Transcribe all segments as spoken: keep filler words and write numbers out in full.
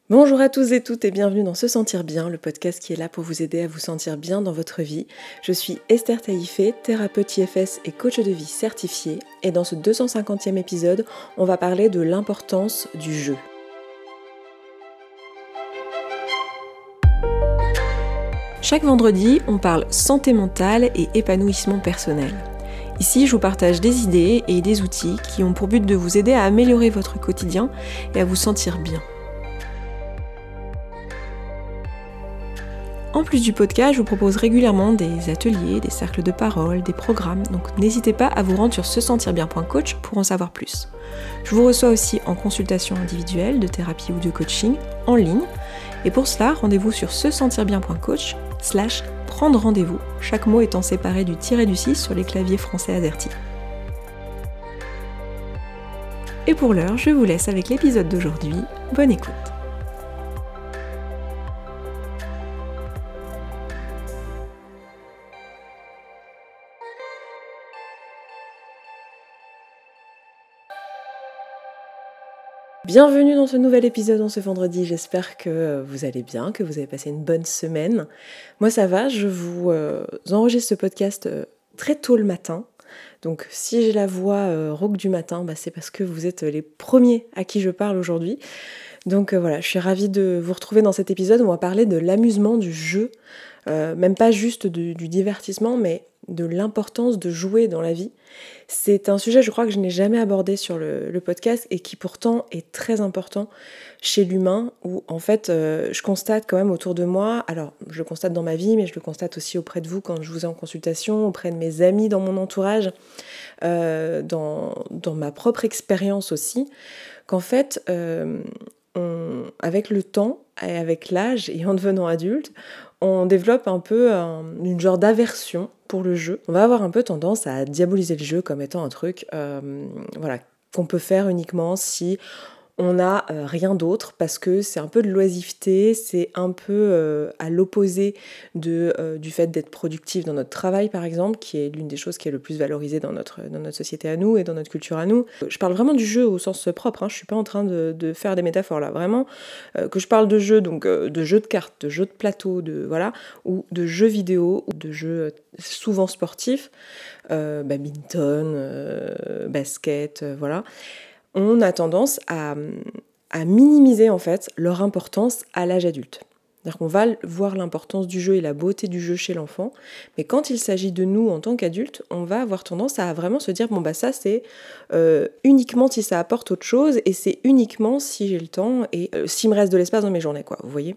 Bonjour à tous et toutes et bienvenue dans Se Sentir Bien, le podcast qui est là pour vous aider à vous sentir bien dans votre vie. Je suis Esther Taïfé, thérapeute I F S et coach de vie certifiée, et dans ce deux cent cinquantième épisode, on va parler de l'importance du jeu. Chaque vendredi, on parle santé mentale et épanouissement personnel. Ici, je vous partage des idées et des outils qui ont pour but de vous aider à améliorer votre quotidien et à vous sentir bien. En plus du podcast, je vous propose régulièrement des ateliers, des cercles de parole, des programmes, donc n'hésitez pas à vous rendre sur se sentir bien point coach pour en savoir plus. Je vous reçois aussi en consultation individuelle, de thérapie ou de coaching, en ligne, et pour cela, rendez-vous sur se sentir bien point coach slash prendre rendez-vous, chaque mot étant séparé du tiret du six sur les claviers français AZERTY. Et pour l'heure, je vous laisse avec l'épisode d'aujourd'hui. Bonne écoute. Bienvenue dans ce nouvel épisode en ce vendredi, j'espère que vous allez bien, que vous avez passé une bonne semaine. Moi ça va, je vous euh, enregistre ce podcast euh, très tôt le matin, donc si j'ai la voix euh, rauque du matin, bah, c'est parce que vous êtes les premiers à qui je parle aujourd'hui. Donc euh, voilà, je suis ravie de vous retrouver dans cet épisode où on va parler de l'amusement du jeu, euh, même pas juste du, du divertissement, mais de l'importance de jouer dans la vie. C'est un sujet, je crois, que je n'ai jamais abordé sur le, le podcast et qui pourtant est très important chez l'humain, où en fait, euh, je constate quand même autour de moi, alors je le constate dans ma vie, mais je le constate aussi auprès de vous quand je vous ai en consultation, auprès de mes amis dans mon entourage, euh, dans, dans ma propre expérience aussi, qu'en fait, euh, on, avec le temps, et avec l'âge et en devenant adulte, on développe un peu un, une genre d'aversion pour le jeu. On va avoir un peu tendance à diaboliser le jeu comme étant un truc euh, voilà, qu'on peut faire uniquement si on n'a euh, rien d'autre, parce que c'est un peu de l'oisiveté, c'est un peu euh, à l'opposé de, euh, du fait d'être productif dans notre travail par exemple, qui est l'une des choses qui est le plus valorisée dans notre, dans notre société à nous et dans notre culture à nous. Je parle vraiment du jeu au sens propre, hein, je suis pas en train de, de faire des métaphores là, vraiment euh, que je parle de jeu, donc euh, de jeux de cartes, de jeux de plateau, de, voilà, ou de jeux vidéo, ou de jeux souvent sportifs, euh, badminton, euh, basket, euh, voilà. On a tendance à, à minimiser en fait leur importance à l'âge adulte. C'est-à-dire qu'on va voir l'importance du jeu et la beauté du jeu chez l'enfant, mais quand il s'agit de nous en tant qu'adultes, on va avoir tendance à vraiment se dire bon bah ça c'est euh, uniquement si ça apporte autre chose, et c'est uniquement si j'ai le temps et euh, s'il me reste de l'espace dans mes journées, quoi, vous voyez.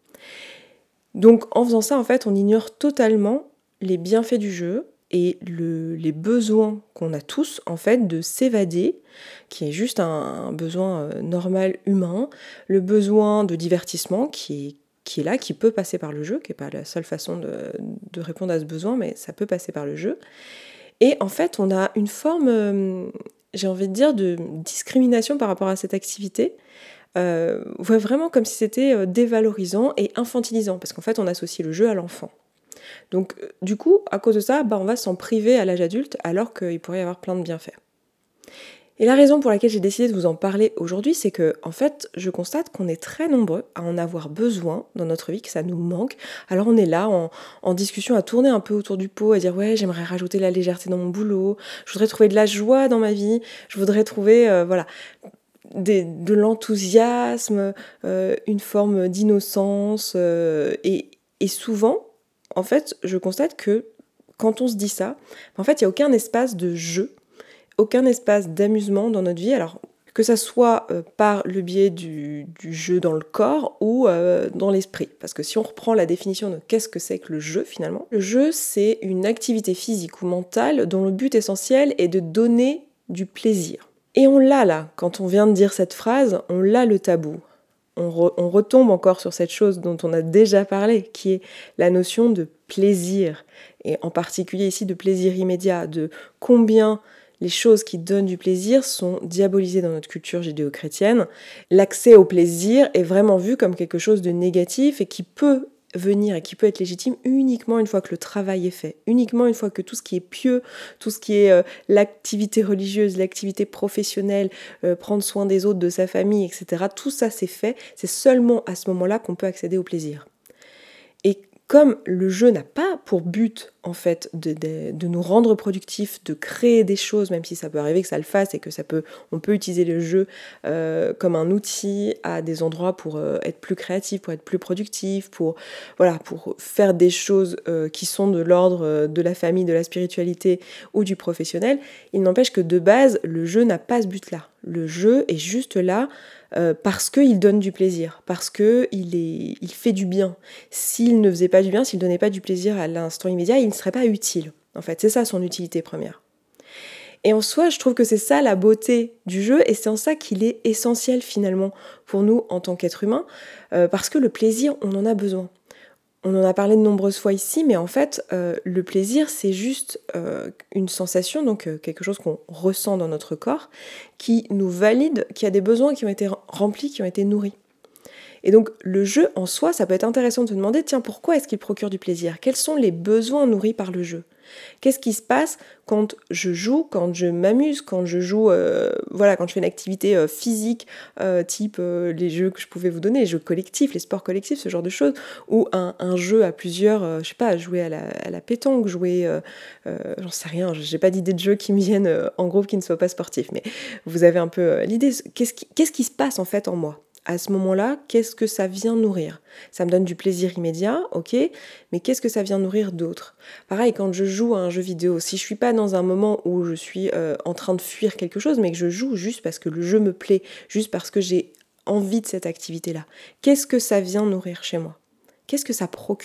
Donc en faisant ça en fait on ignore totalement les bienfaits du jeu et le, les besoins qu'on a tous en fait de s'évader, qui est juste un, un besoin euh, normal humain, le besoin de divertissement qui est, qui est là, qui peut passer par le jeu, qui n'est pas la seule façon de, de répondre à ce besoin, mais ça peut passer par le jeu. Et en fait on a une forme, euh, j'ai envie de dire, de discrimination par rapport à cette activité, euh, vraiment comme si c'était euh, dévalorisant et infantilisant, parce qu'en fait on associe le jeu à l'enfant. Donc du coup, à cause de ça, bah, on va s'en priver à l'âge adulte alors qu'il pourrait y avoir plein de bienfaits. Et la raison pour laquelle j'ai décidé de vous en parler aujourd'hui, c'est que en fait, je constate qu'on est très nombreux à en avoir besoin dans notre vie, que ça nous manque. Alors on est là en, en discussion à tourner un peu autour du pot, à dire ouais, j'aimerais rajouter la légèreté dans mon boulot, je voudrais trouver de la joie dans ma vie, je voudrais trouver euh, voilà, des, de l'enthousiasme, euh, une forme d'innocence, euh, et, et souvent, en fait, je constate que quand on se dit ça, en fait, il n'y a aucun espace de jeu, aucun espace d'amusement dans notre vie, alors que ça soit euh, par le biais du, du jeu dans le corps ou euh, dans l'esprit. Parce que si on reprend la définition de qu'est-ce que c'est que le jeu finalement, le jeu c'est une activité physique ou mentale dont le but essentiel est de donner du plaisir. Et on l'a là, quand on vient de dire cette phrase, on l'a le tabou. On, re, on retombe encore sur cette chose dont on a déjà parlé, qui est la notion de plaisir, et en particulier ici de plaisir immédiat, de combien les choses qui donnent du plaisir sont diabolisées dans notre culture judéo-chrétienne. L'accès au plaisir est vraiment vu comme quelque chose de négatif et qui peut venir et qui peut être légitime uniquement une fois que le travail est fait, uniquement une fois que tout ce qui est pieux, tout ce qui est euh, l'activité religieuse, l'activité professionnelle, euh, prendre soin des autres, de sa famille, et cetera. Tout ça c'est fait, c'est seulement à ce moment-là qu'on peut accéder au plaisir. Et comme le jeu n'a pas pour but, en fait, de, de, de nous rendre productifs, de créer des choses, même si ça peut arriver que ça le fasse et que ça peut, on peut utiliser le jeu euh, comme un outil à des endroits pour euh, être plus créatif, pour être plus productif, pour, voilà, pour faire des choses euh, qui sont de l'ordre de la famille, de la spiritualité ou du professionnel, il n'empêche que de base, le jeu n'a pas ce but-là. Le jeu est juste là euh, parce qu'il donne du plaisir, parce qu'il il fait du bien. S'il ne faisait pas du bien, s'il ne donnait pas du plaisir à l'instant immédiat, il ne serait pas utile. En fait, c'est ça son utilité première. Et en soi, je trouve que c'est ça la beauté du jeu, et c'est en ça qu'il est essentiel finalement pour nous en tant qu'êtres humains, euh, parce que le plaisir, on en a besoin. On en a parlé de nombreuses fois ici, mais en fait, euh, le plaisir, c'est juste euh, une sensation, donc euh, quelque chose qu'on ressent dans notre corps, qui nous valide qu'il y a des besoins qui ont été remplis, qui ont été nourris. Et donc, le jeu en soi, ça peut être intéressant de se demander, tiens, pourquoi est-ce qu'il procure du plaisir ? Quels sont les besoins nourris par le jeu ? Qu'est-ce qui se passe quand je joue, quand je m'amuse, quand je joue, euh, voilà, quand je fais une activité euh, physique, euh, type euh, les jeux que je pouvais vous donner, les jeux collectifs, les sports collectifs, ce genre de choses, ou un, un jeu à plusieurs, euh, je sais pas, jouer à la, à la pétanque, jouer, euh, euh, j'en sais rien, j'ai pas d'idée de jeu qui me viennent euh, en groupe qui ne soient pas sportifs, mais vous avez un peu euh, l'idée, qu'est-ce qui, qu'est-ce qui se passe en fait en moi ? À ce moment-là, qu'est-ce que ça vient nourrir ? Ça me donne du plaisir immédiat, ok, mais qu'est-ce que ça vient nourrir d'autre ? Pareil, quand je joue à un jeu vidéo, si je suis pas dans un moment où je suis euh, en train de fuir quelque chose, mais que je joue juste parce que le jeu me plaît, juste parce que j'ai envie de cette activité-là, qu'est-ce que ça vient nourrir chez moi ? Qu'est-ce que ça procure ?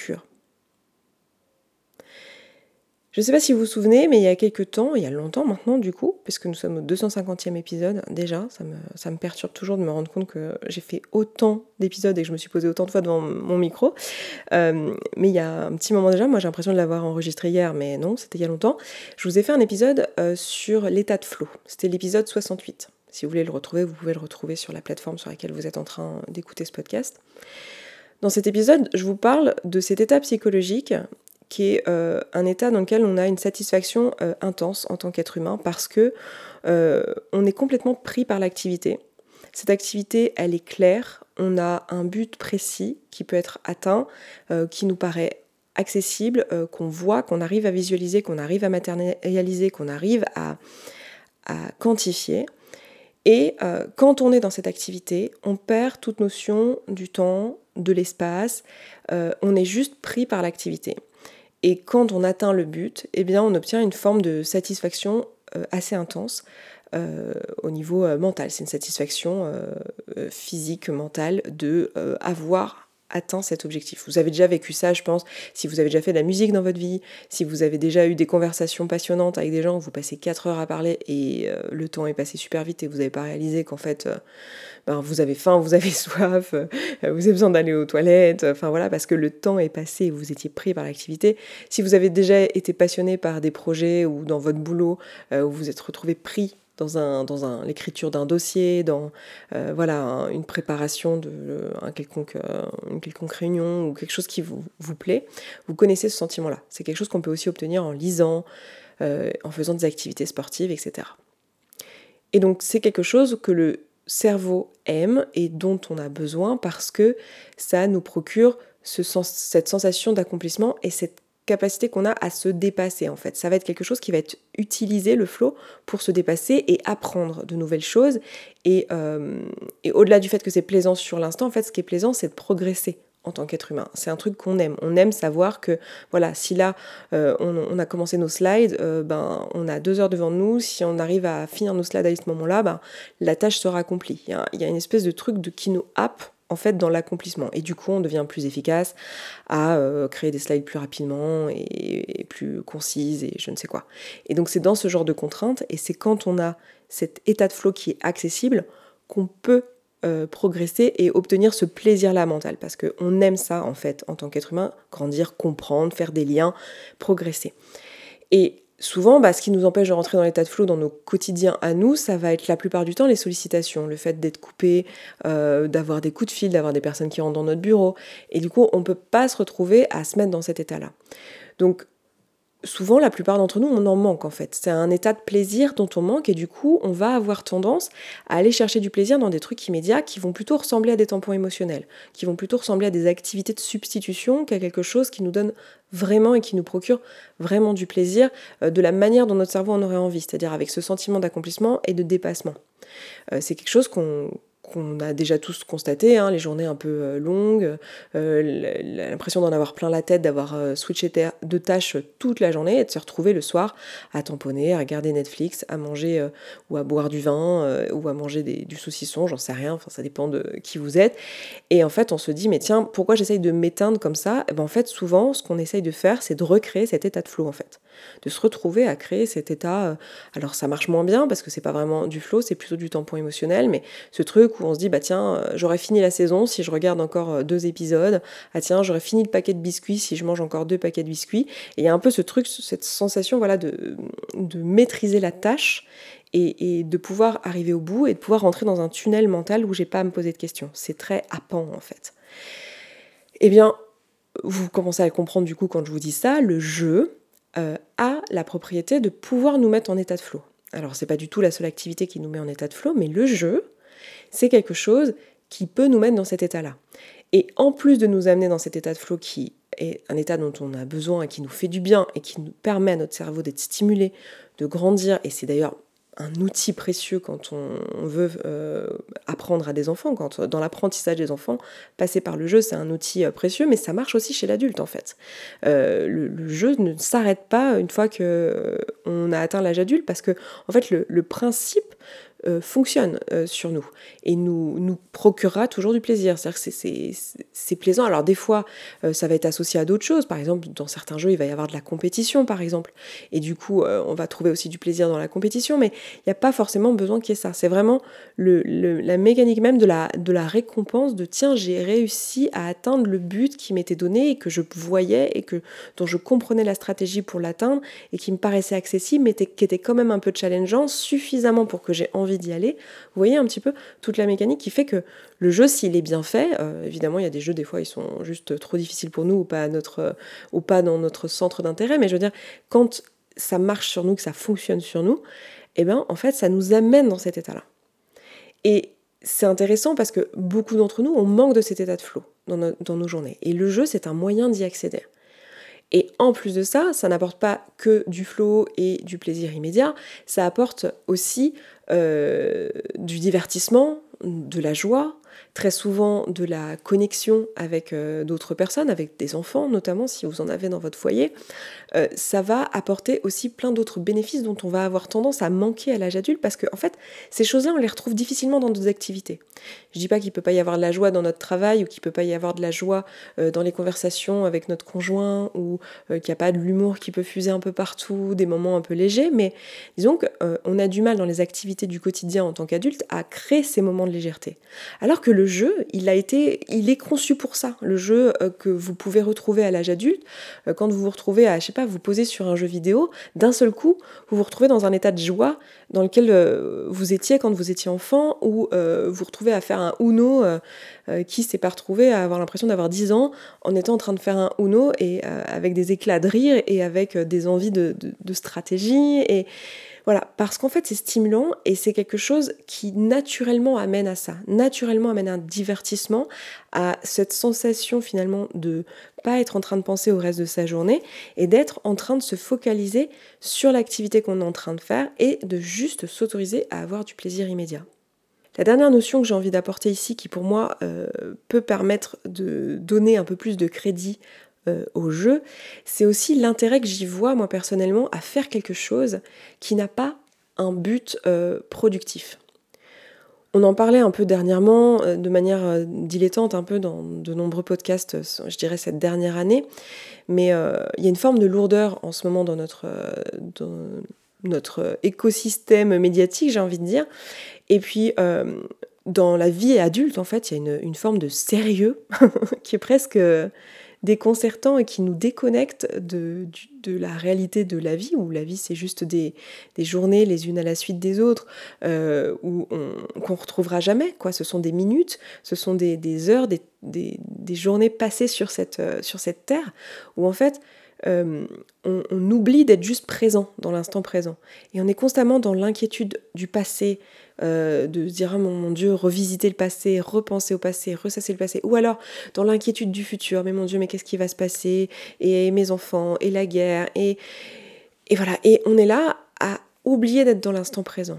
Je ne sais pas si vous vous souvenez, mais il y a quelques temps, il y a longtemps maintenant du coup, parce que nous sommes au deux cent cinquantième épisode déjà, ça me, ça me perturbe toujours de me rendre compte que j'ai fait autant d'épisodes et que je me suis posée autant de fois devant mon micro. Euh, mais il y a un petit moment déjà, moi j'ai l'impression de l'avoir enregistré hier, mais non, c'était il y a longtemps. Je vous ai fait un épisode euh, sur l'état de flow. C'était l'épisode soixante-huit. Si vous voulez le retrouver, vous pouvez le retrouver sur la plateforme sur laquelle vous êtes en train d'écouter ce podcast. Dans cet épisode, je vous parle de cet état psychologique qui est euh, un état dans lequel on a une satisfaction euh, intense en tant qu'être humain parce que euh, on est complètement pris par l'activité. Cette activité, elle est claire, on a un but précis qui peut être atteint, euh, qui nous paraît accessible, euh, qu'on voit, qu'on arrive à visualiser, qu'on arrive à matérialiser, qu'on arrive à, à quantifier. Et euh, quand on est dans cette activité, on perd toute notion du temps, de l'espace, euh, on est juste pris par l'activité. Et quand on atteint le but, eh bien, on obtient une forme de satisfaction euh, assez intense euh, au niveau euh, mental. C'est une satisfaction euh, physique, mentale, de euh, avoir atteint cet objectif. Vous avez déjà vécu ça, je pense, si vous avez déjà fait de la musique dans votre vie, si vous avez déjà eu des conversations passionnantes avec des gens, vous passez quatre heures à parler et euh, le temps est passé super vite et vous n'avez pas réalisé qu'en fait, euh, ben, vous avez faim, vous avez soif, euh, vous avez besoin d'aller aux toilettes, enfin voilà, parce que le temps est passé et vous étiez pris par l'activité. Si vous avez déjà été passionné par des projets ou dans votre boulot, euh, où vous êtes retrouvé pris dans, un, dans un, l'écriture d'un dossier, dans euh, voilà, un, une préparation de un quelconque, euh, une quelconque réunion ou quelque chose qui vous, vous plaît, vous connaissez ce sentiment-là. C'est quelque chose qu'on peut aussi obtenir en lisant, euh, en faisant des activités sportives, et cetera. Et donc c'est quelque chose que le cerveau aime et dont on a besoin parce que ça nous procure ce sens, cette sensation d'accomplissement et cette capacité qu'on a à se dépasser en fait. Ça va être quelque chose qui va être utilisé, le flow, pour se dépasser et apprendre de nouvelles choses. Et, euh, et au-delà du fait que c'est plaisant sur l'instant, en fait, ce qui est plaisant, c'est de progresser en tant qu'être humain. C'est un truc qu'on aime. On aime savoir que, voilà, si là, euh, on, on a commencé nos slides, euh, ben, on a deux heures devant nous. Si on arrive à finir nos slides à ce moment-là, ben, la tâche sera accomplie. Il y a, il y a une espèce de truc de, qui nous happe en fait dans l'accomplissement. Et du coup, on devient plus efficace à euh, créer des slides plus rapidement et, et plus concises et je ne sais quoi. Et donc, c'est dans ce genre de contraintes et c'est quand on a cet état de flow qui est accessible qu'on peut euh, progresser et obtenir ce plaisir-là mental. Parce qu'on aime ça, en fait, en tant qu'être humain, grandir, comprendre, faire des liens, progresser. Et souvent, bah, ce qui nous empêche de rentrer dans l'état de flow dans nos quotidiens à nous, ça va être la plupart du temps les sollicitations, le fait d'être coupé, euh, d'avoir des coups de fil, d'avoir des personnes qui rentrent dans notre bureau. Et du coup, on ne peut pas se retrouver à se mettre dans cet état-là. Donc, souvent, la plupart d'entre nous, on en manque en fait. C'est un état de plaisir dont on manque et du coup, on va avoir tendance à aller chercher du plaisir dans des trucs immédiats qui vont plutôt ressembler à des tampons émotionnels, qui vont plutôt ressembler à des activités de substitution qu'à quelque chose qui nous donne vraiment et qui nous procure vraiment du plaisir euh, de la manière dont notre cerveau en aurait envie, c'est-à-dire avec ce sentiment d'accomplissement et de dépassement. Euh, c'est quelque chose qu'on... qu'on a déjà tous constaté, hein, les journées un peu euh, longues, euh, l'impression d'en avoir plein la tête, d'avoir euh, switché de tâches toute la journée et de se retrouver le soir à tamponner, à regarder Netflix, à manger euh, ou à boire du vin euh, ou à manger des, du saucisson, j'en sais rien, enfin ça dépend de qui vous êtes. Et en fait on se dit mais tiens, pourquoi j'essaye de m'éteindre comme ça? Et ben, en fait souvent ce qu'on essaye de faire c'est de recréer cet état de flow en fait, de se retrouver à créer cet état, euh, alors ça marche moins bien parce que c'est pas vraiment du flow, c'est plutôt du tampon émotionnel, mais ce truc où on se dit bah tiens j'aurais fini la saison si je regarde encore deux épisodes, ah tiens j'aurais fini le paquet de biscuits si je mange encore deux paquets de biscuits, et il y a un peu ce truc, cette sensation voilà de, de maîtriser la tâche et, et de pouvoir arriver au bout et de pouvoir rentrer dans un tunnel mental où j'ai pas à me poser de questions. C'est très happant en fait. Eh bien vous commencez à comprendre du coup quand je vous dis ça, le jeu euh, a la propriété de pouvoir nous mettre en état de flow. Alors c'est pas du tout la seule activité qui nous met en état de flow, mais le jeu c'est quelque chose qui peut nous mettre dans cet état-là. Et en plus de nous amener dans cet état de flow qui est un état dont on a besoin et qui nous fait du bien et qui nous permet à notre cerveau d'être stimulé, de grandir, et c'est d'ailleurs un outil précieux quand on, on veut euh, apprendre à des enfants, quand dans l'apprentissage des enfants, passer par le jeu, c'est un outil euh, précieux, mais ça marche aussi chez l'adulte en fait. Euh, le, le jeu ne s'arrête pas une fois qu'on euh, a atteint l'âge adulte, parce que en fait le, le principe Euh, fonctionne euh, sur nous et nous, nous procurera toujours du plaisir. C'est-à-dire que c'est, c'est, c'est plaisant. Alors des fois, euh, ça va être associé à d'autres choses. Par exemple, dans certains jeux, il va y avoir de la compétition, par exemple. Et du coup, euh, on va trouver aussi du plaisir dans la compétition, mais il n'y a pas forcément besoin qu'il y ait ça. C'est vraiment le, le, la mécanique même de la, de la récompense de « tiens, j'ai réussi à atteindre le but qui m'était donné et que je voyais et que, dont je comprenais la stratégie pour l'atteindre et qui me paraissait accessible, mais qui était quand même un peu challengeant, suffisamment pour que j'ai envie d'y aller ». Vous voyez un petit peu toute la mécanique qui fait que le jeu, s'il est bien fait, euh, évidemment il y a des jeux des fois ils sont juste trop difficiles pour nous ou pas, à notre, euh, ou pas dans notre centre d'intérêt, mais je veux dire quand ça marche sur nous, que ça fonctionne sur nous, eh ben en fait ça nous amène dans cet état-là. Et c'est intéressant parce que beaucoup d'entre nous on manque de cet état de flow dans, no- dans nos journées, et le jeu c'est un moyen d'y accéder. Et en plus de ça, ça n'apporte pas que du flow et du plaisir immédiat, ça apporte aussi euh, du divertissement, de la joie, très souvent de la connexion avec euh, d'autres personnes, avec des enfants notamment, si vous en avez dans votre foyer. Euh, ça va apporter aussi plein d'autres bénéfices dont on va avoir tendance à manquer à l'âge adulte, parce que en fait, ces choses-là, on les retrouve difficilement dans d'autres activités. Je dis pas qu'il peut pas y avoir de la joie dans notre travail, ou qu'il peut pas y avoir de la joie euh, dans les conversations avec notre conjoint, ou euh, qu'il n'y a pas de l'humour qui peut fuser un peu partout, des moments un peu légers, mais disons qu'on euh, a du mal dans les activités du quotidien en tant qu'adulte à créer ces moments de légèreté. Alors que le jeu, il a été, il est conçu pour ça. Le jeu euh, que vous pouvez retrouver à l'âge adulte, euh, quand vous vous retrouvez à, je sais pas, vous poser sur un jeu vidéo, d'un seul coup, vous vous retrouvez dans un état de joie dans lequel euh, vous étiez quand vous étiez enfant, ou euh, vous vous retrouvez à faire un Uno, euh, euh, qui s'est pas retrouvé à avoir l'impression d'avoir dix ans en étant en train de faire un Uno, et euh, avec des éclats de rire et avec euh, des envies de, de, de stratégie, et voilà, parce qu'en fait c'est stimulant et c'est quelque chose qui naturellement amène à ça, naturellement amène à un divertissement, à cette sensation finalement de pas être en train de penser au reste de sa journée et d'être en train de se focaliser sur l'activité qu'on est en train de faire et de juste s'autoriser à avoir du plaisir immédiat. La dernière notion que j'ai envie d'apporter ici, qui pour moi euh, peut permettre de donner un peu plus de crédit Euh, au jeu, c'est aussi l'intérêt que j'y vois moi personnellement à faire quelque chose qui n'a pas un but euh, productif. On en parlait un peu dernièrement euh, de manière euh, dilettante un peu dans de nombreux podcasts, euh, je dirais cette dernière année, mais euh, il y a une forme de lourdeur en ce moment dans notre, euh, dans notre écosystème médiatique, j'ai envie de dire, et puis euh, dans la vie adulte en fait il y a une, une forme de sérieux qui est presque déconcertant et qui nous déconnecte de, de la réalité de la vie, où la vie c'est juste des, des journées les unes à la suite des autres, euh, où on, qu'on retrouvera jamais, quoi. Ce sont des minutes, ce sont des, des heures, des, des, des journées passées sur cette, euh, sur cette terre, où en fait euh, on, on oublie d'être juste présent dans l'instant présent. Et on est constamment dans l'inquiétude du passé, euh, de se dire oh mon, mon Dieu, revisiter le passé, repenser au passé, ressasser le passé, ou alors dans l'inquiétude du futur, mais mon Dieu, mais qu'est-ce qui va se passer, et mes enfants, et la guerre, et, et voilà, et on est là à oublier d'être dans l'instant présent,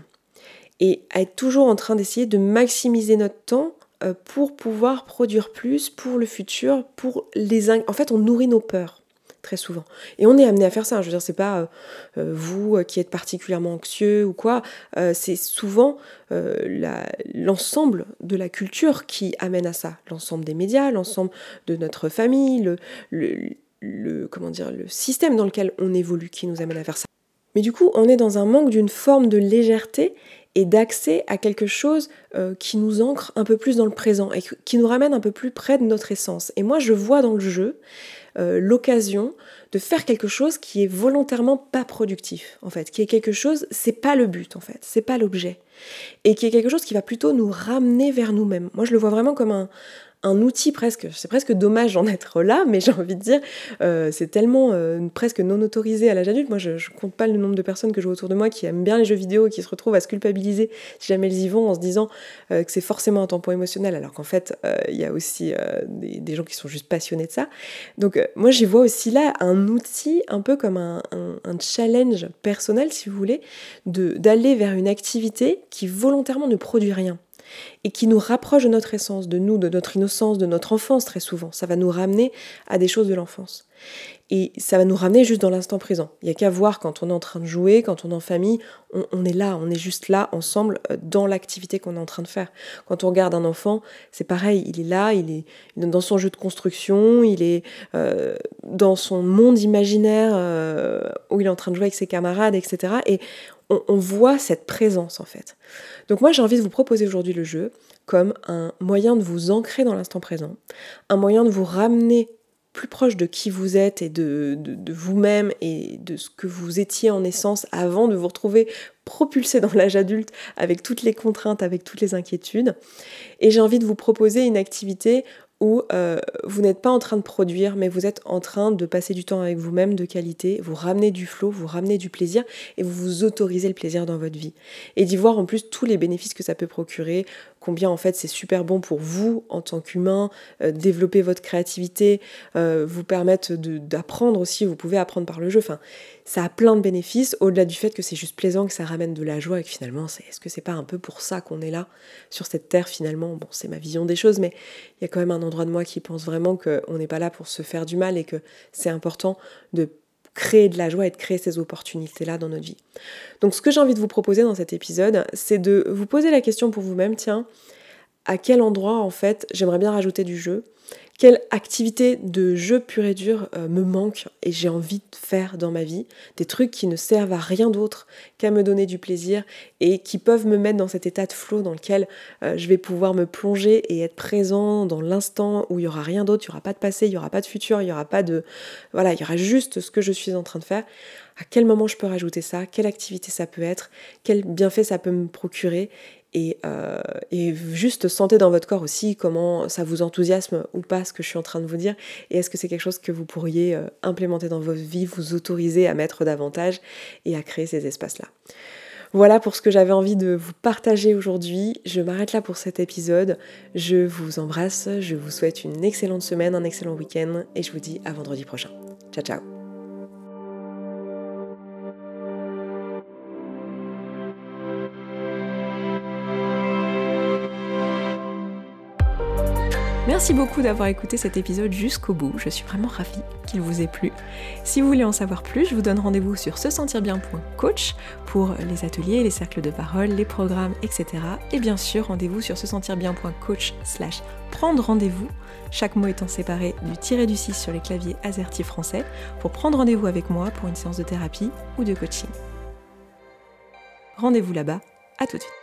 et à être toujours en train d'essayer de maximiser notre temps euh, pour pouvoir produire plus, pour le futur, pour les... In... En fait, on nourrit nos peurs. Très souvent. Et on est amené à faire ça. Je veux dire, c'est pas euh, euh, vous euh, qui êtes particulièrement anxieux ou quoi. Euh, c'est souvent euh, la, l'ensemble de la culture qui amène à ça. L'ensemble des médias, l'ensemble de notre famille, le, le, le, comment dire, le système dans lequel on évolue qui nous amène à faire ça. Mais du coup, on est dans un manque d'une forme de légèreté et d'accès à quelque chose euh, qui nous ancre un peu plus dans le présent et qui nous ramène un peu plus près de notre essence. Et moi, je vois dans le jeu Euh, l'occasion de faire quelque chose qui est volontairement pas productif, en fait, qui est quelque chose, c'est pas le but, en fait, c'est pas l'objet, et qui est quelque chose qui va plutôt nous ramener vers nous-mêmes. Moi, je le vois vraiment comme un, un outil presque, c'est presque dommage d'en être là, mais j'ai envie de dire, euh, c'est tellement euh, presque non autorisé à l'âge adulte. Moi, je, je compte pas le nombre de personnes que je vois autour de moi qui aiment bien les jeux vidéo et qui se retrouvent à se culpabiliser si jamais elles y vont en se disant euh, que c'est forcément un tampon émotionnel, alors qu'en fait, il euh, y a aussi euh, des, des gens qui sont juste passionnés de ça. Donc, euh, moi, j'y vois aussi là un outil, un peu comme un, un, un challenge personnel, si vous voulez, de, d'aller vers une activité qui volontairement ne produit rien et qui nous rapproche de notre essence, de nous, de notre innocence, de notre enfance très souvent. Ça va nous ramener à des choses de l'enfance. Et ça va nous ramener juste dans l'instant présent. Il n'y a qu'à voir quand on est en train de jouer, quand on est en famille, on, on est là, on est juste là, ensemble, dans l'activité qu'on est en train de faire. Quand on regarde un enfant, c'est pareil, il est là, il est dans son jeu de construction, il est euh, dans son monde imaginaire euh, où il est en train de jouer avec ses camarades, et cetera. Et on, on voit cette présence, en fait. Donc moi, j'ai envie de vous proposer aujourd'hui le jeu comme un moyen de vous ancrer dans l'instant présent, un moyen de vous ramener plus proche de qui vous êtes et de, de, de vous-même et de ce que vous étiez en essence avant de vous retrouver propulsé dans l'âge adulte avec toutes les contraintes, avec toutes les inquiétudes. Et j'ai envie de vous proposer une activité où euh, vous n'êtes pas en train de produire, mais vous êtes en train de passer du temps avec vous-même de qualité, vous ramenez du flow, vous ramenez du plaisir et vous vous autorisez le plaisir dans votre vie. Et d'y voir en plus tous les bénéfices que ça peut procurer, combien en fait c'est super bon pour vous en tant qu'humain, euh, développer votre créativité, euh, vous permettre de, d'apprendre aussi, vous pouvez apprendre par le jeu, enfin ça a plein de bénéfices, au-delà du fait que c'est juste plaisant, que ça ramène de la joie et que finalement, c'est, est-ce que c'est pas un peu pour ça qu'on est là, sur cette terre finalement? Bon, c'est ma vision des choses, mais il y a quand même un endroit de moi qui pense vraiment qu'on n'est pas là pour se faire du mal et que c'est important de créer de la joie et de créer ces opportunités-là dans notre vie. Donc ce que j'ai envie de vous proposer dans cet épisode, c'est de vous poser la question pour vous-même, tiens, à quel endroit en fait j'aimerais bien rajouter du jeu? Quelle activité de jeu pur et dur euh, me manque et j'ai envie de faire dans ma vie? Des trucs qui ne servent à rien d'autre qu'à me donner du plaisir et qui peuvent me mettre dans cet état de flow dans lequel euh, je vais pouvoir me plonger et être présent dans l'instant où il n'y aura rien d'autre, il n'y aura pas de passé, il n'y aura pas de futur, il n'y aura pas de... Voilà, il y aura juste ce que je suis en train de faire. À quel moment je peux rajouter ça? Quelle activité ça peut être? Quel bienfait ça peut me procurer? Et, euh, et juste sentez dans votre corps aussi comment ça vous enthousiasme ou pas ce que je suis en train de vous dire, et est-ce que c'est quelque chose que vous pourriez euh, implémenter dans votre vie, vous autoriser à mettre davantage et à créer ces espaces-là. Voilà pour ce que j'avais envie de vous partager aujourd'hui. Je m'arrête là pour cet épisode. Je vous embrasse, je vous souhaite une excellente semaine, un excellent week-end et je vous dis à vendredi prochain. Ciao ciao. Merci beaucoup d'avoir écouté cet épisode jusqu'au bout, je suis vraiment ravie qu'il vous ait plu. Si vous voulez en savoir plus, je vous donne rendez-vous sur se sentir bien point coach pour les ateliers, les cercles de parole, les programmes, et cetera. Et bien sûr, rendez-vous sur se sentir bien point coach slash prendre rendez-vous, chaque mot étant séparé du tiret du six sur les claviers AZERTY français, pour prendre rendez-vous avec moi pour une séance de thérapie ou de coaching. Rendez-vous là-bas, à tout de suite.